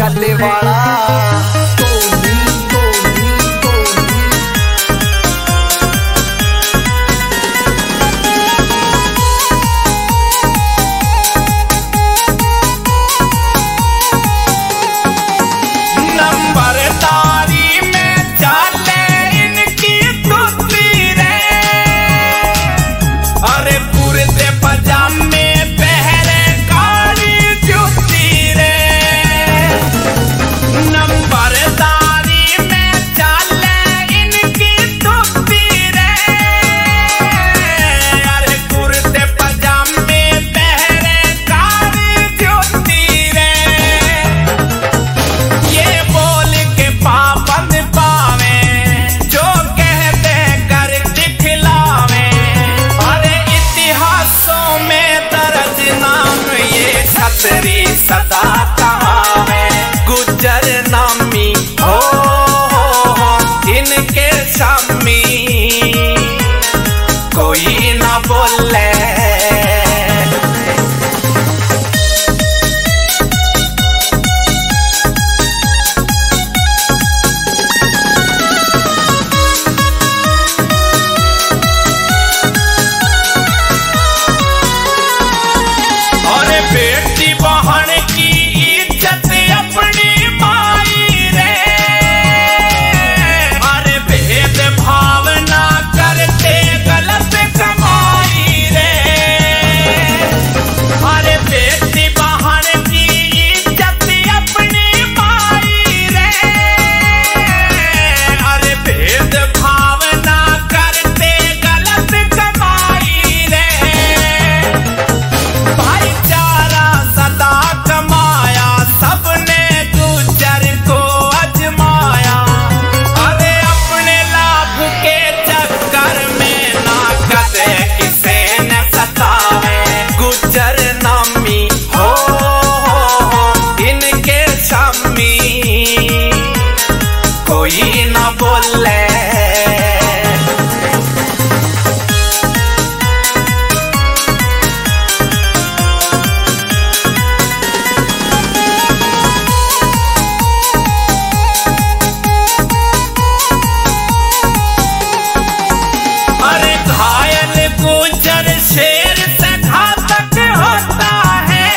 गले वाला सदा कहावे गुज्जर नामी हो इनके सामी कोई ना बोले। बेटी बहन की इज्जत अपनी माई रे, अरे भेद भाव ना करते गलत कमाई रे। अरे बेटी बहन की इज्जत अपनी माई रे, अरे भेद भाव ना करते गलत कमाई रे। भाईचारा सदा कमाया सबने गुज्जर को अजमाया, अरे अपने लाभ के चक्कर में ना कदे किसे न सतावे गुज्जर नामी हो इनके सामी कोई ना बोले। गुज्जर शेर से घातक होता है,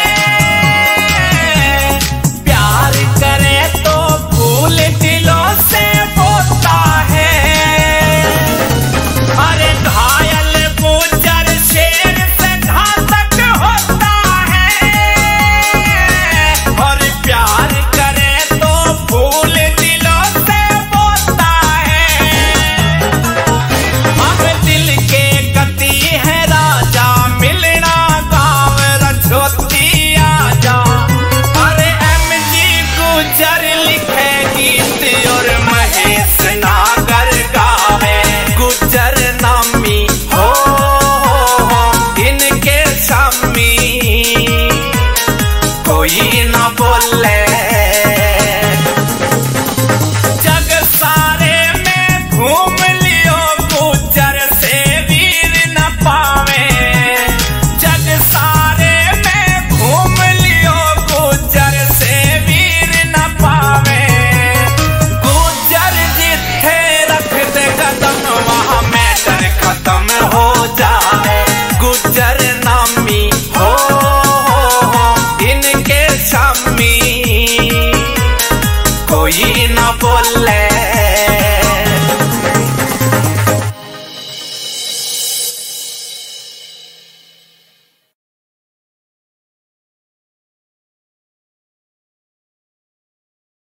प्यार करे तो फूल दिलों से बोता है। अरे घायल गुज्जर शेर से घातक होता है, और प्यार करे तो फूल दिलों से बोता है। अब दिल के गति है राजा मिलना गाँव रजोती आजा, अरे MG गुज्जर लिखे गीत और महेश नागर गावे गुज्जर नामी हो इनके सामी कोई ना बोले। जग सारे में घूम लियो गुज्जर से वीर न पावे, जग सारे में घूम लियो गुज्जर से वीर न पावे। गुज्जर जिथे रख दे कदम वहाँ मैटर खत्म हो जाए गुज्जर नामी हो इनके सामी